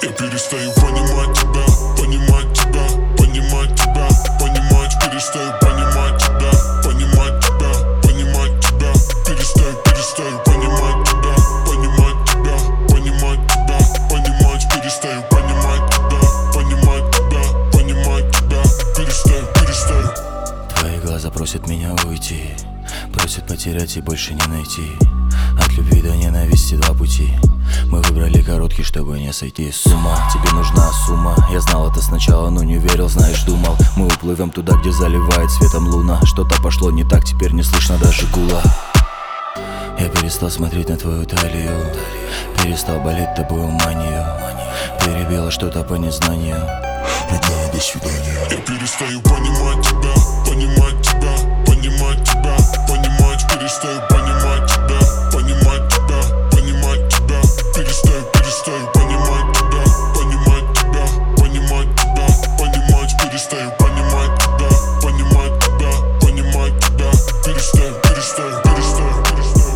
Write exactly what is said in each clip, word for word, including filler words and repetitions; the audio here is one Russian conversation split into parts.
Я перестаю понимать тебя, понимать тебя, понимать тебя, понимать, перестаю понимать тебя, понимать тебя, понимать тебя, перестаю, перестаю понимать тебя, понимать тебя, понимать тебя, понимать, перестаю понимать тебя, понимать тебя, понимать тебя, перестаю, перестаю. Твои глаза просят меня уйти, просят потерять и больше не найти. От любви до ненависти два пути. Мы выбрали короткий, чтобы не сойти с ума. Тебе нужна сумма. Я знал это сначала, но не верил, знаешь, думал мы уплывем туда, где заливает светом луна. Что-то пошло не так, теперь не слышно даже гула. Я перестал смотреть на твою талию, перестал болеть тобою манию. Перебило что-то по незнанию. Родная, до свидания. Я перестаю понимать тебя, понимать тебя, понимать тебя, понимать, перестаю понимать тебя, понимать тебя, понимать тебя, перестаю, перестаю понимать тебя, понимать тебя, понимать тебя, понимать, перестаю понимать тебя, понимать тебя, понимать тебя, перестаю, перестаю, перестаю, перестаю.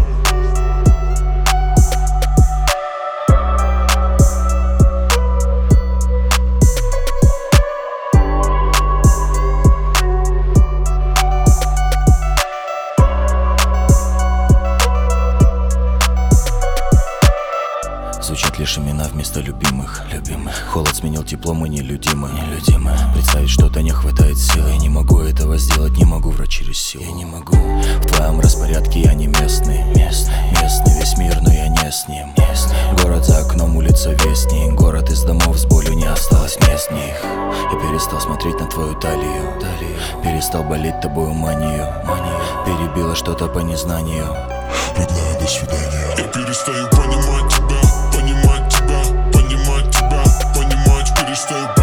Звучат лишь имена вместо любимых, любимых. Холод сменил тепло, мы нелюдимы, нелюдимы. Представить что-то не хватает сил. Я не могу этого сделать, не могу врать через силу. Я не могу. В твоем распорядке я не местный, местный, местный весь мир, но я не с ним. Местный. Город за окном, улица вестник. Город из домов с болью, не осталось мест в них. Я перестал смотреть на твою талию, талию. Перестал болеть тобою манию, манию. Перебило что-то по незнанию. Родная, до свидания. Я перестаю понимать тебя, понимать тебя, понимать тебя, понимать, перестаю